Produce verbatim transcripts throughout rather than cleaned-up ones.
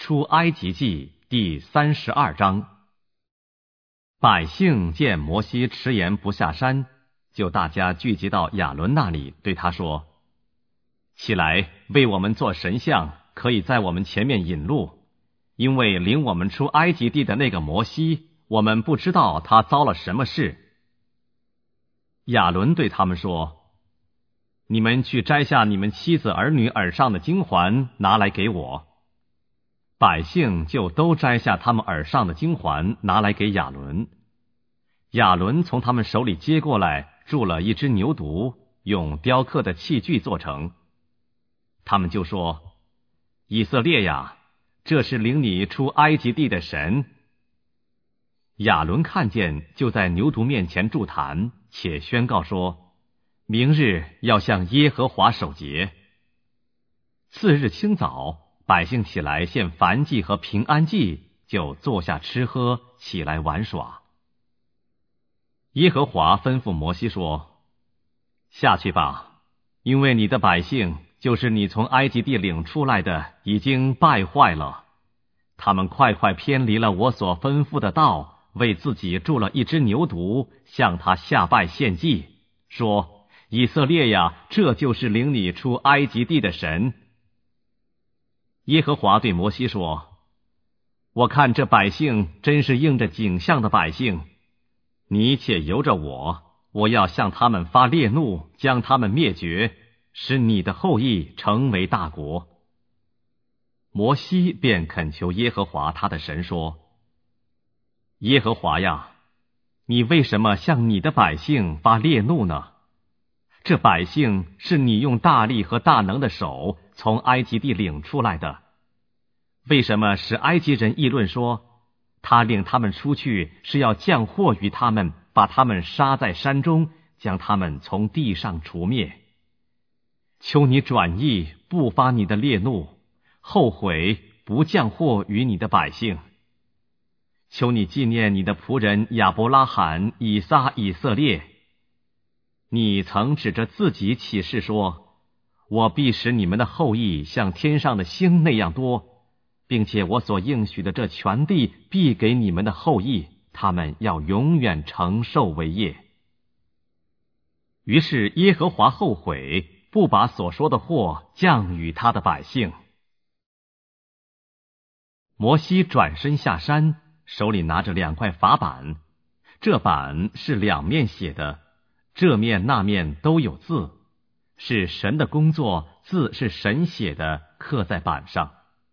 出埃及记第三十二章。百姓见摩西迟延不下山，就大家聚集到亚伦那里，对他说：起来，为我们做神像，可以在我们前面引路，因为领我们出埃及地的那个摩西，我们不知道他遭了什么事。亚伦对他们说：你们去摘下你们妻子儿女耳上的金环，拿来给我。百姓就都摘下他们耳上的金环，拿来给亚伦。亚伦从他们手里接过来，铸了一只牛犊，用雕刻的器具做成。他们就说：以色列呀，这是领你出埃及地的神。亚伦看见，就在牛犊面前筑坛，且宣告说：明日要向耶和华守节。次日清早，百姓起来献燔祭和平安祭，就坐下吃喝，起来玩耍。耶和华吩咐摩西说：下去吧，因为你的百姓，就是你从埃及地领出来的，已经败坏了。他们快快偏离了我所吩咐的道，为自己铸了一只牛犊，向他下拜献祭，说：以色列呀，这就是领你出埃及地的神。耶和华对摩西说：我看这百姓真是应着景象的百姓，你且由着我，我要向他们发烈怒，将他们灭绝，使你的后裔成为大国。摩西便恳求耶和华他的神说：耶和华呀，你为什么向你的百姓发烈怒呢？这百姓是你用大力和大能的手从埃及地领出来的，为什么使埃及人议论说，他领他们出去是要降祸于他们，把他们杀在山中，将他们从地上除灭？求你转意，不发你的烈怒，后悔不降祸于你的百姓。求你纪念你的仆人亚伯拉罕、以撒、以色列。你曾指着自己起誓说，我必使你们的后裔像天上的星那样多，并且我所应许的这全地必给你们的后裔，他们要永远承受为业。于是耶和华后悔，不把所说的祸降与他的百姓。摩西转身下山，手里拿着两块法板，这板是两面写的，这面那面都有字，是神的工作，字是神写的，刻在板上。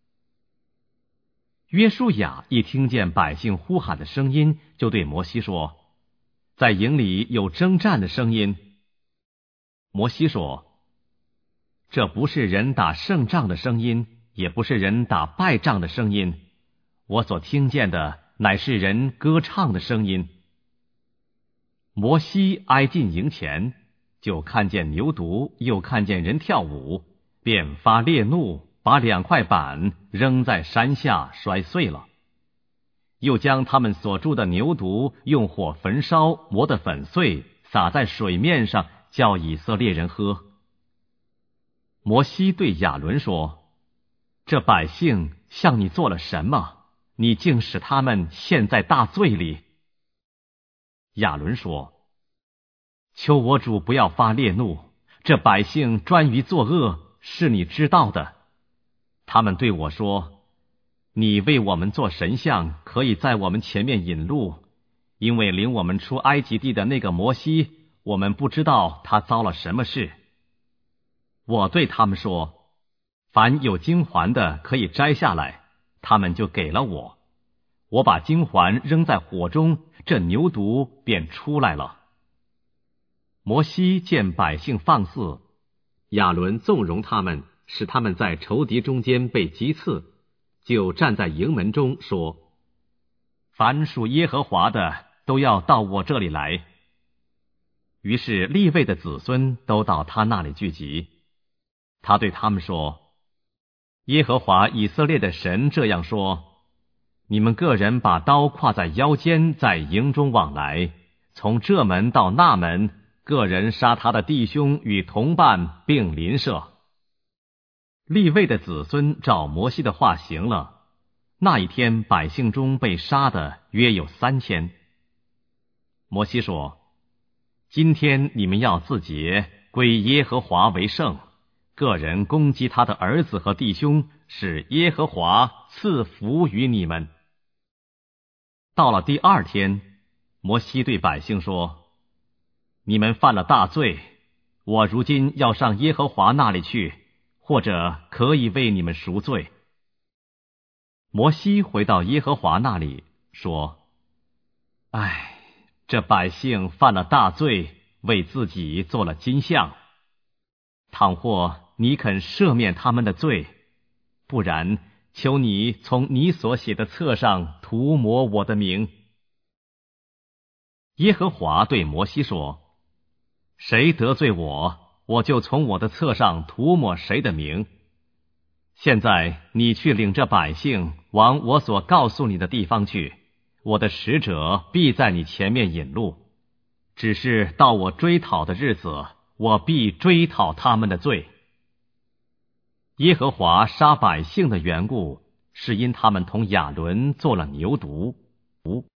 约书亚一听见百姓呼喊的声音，就对摩西说：在营里有征战的声音。摩西说：这不是人打胜仗的声音，也不是人打败仗的声音，我所听见的乃是人歌唱的声音。摩西挨近营前，就看见牛犊，又看见人跳舞，便发烈怒，把两块板扔在山下，摔碎了。又将他们所铸的牛犊用火焚烧，磨得粉碎，撒在水面上，叫以色列人喝。摩西对亚伦说：这百姓向你做了什么？你竟使他们陷在大罪里。亚伦说：求我主不要发烈怒，这百姓专于作恶，是你知道的。他们对我说：你为我们做神像，可以在我们前面引路，因为领我们出埃及地的那个摩西，我们不知道他遭了什么事。我对他们说：凡有金环的可以摘下来，他们就给了我。我把金环扔在火中，这牛犊便出来了。摩西见百姓放肆，亚伦纵容他们，使他们在仇敌中间被击刺，就站在营门中说：凡属耶和华的都要到我这里来。于是利未的子孙都到他那里聚集。他对他们说：耶和华以色列的神这样说，你们个人把刀挎在腰间，在营中往来，从这门到那门，个人杀他的弟兄与同伴并邻舍。利未的子孙照摩西的话行了， 那一天百姓中被杀的约有三千。摩西说：今天你们要自洁，归耶和华为圣，个人攻击他的儿子和弟兄，使耶和华赐福于你们。到了第二天，摩西对百姓说：你们犯了大罪，我如今要上耶和华那里去，或者可以为你们赎罪。摩西回到耶和华那里说：唉，这百姓犯了大罪，为自己做了金像。倘或你肯赦免他们的罪，不然求你从你所写的册上涂抹我的名。耶和华对摩西说：谁得罪我，我就从我的册上涂抹谁的名。现在你去领着百姓往我所告诉你的地方去，我的使者必在你前面引路。只是到我追讨的日子，我必追讨他们的罪。耶和华杀百姓的缘故，是因他们同亚伦做了牛犊。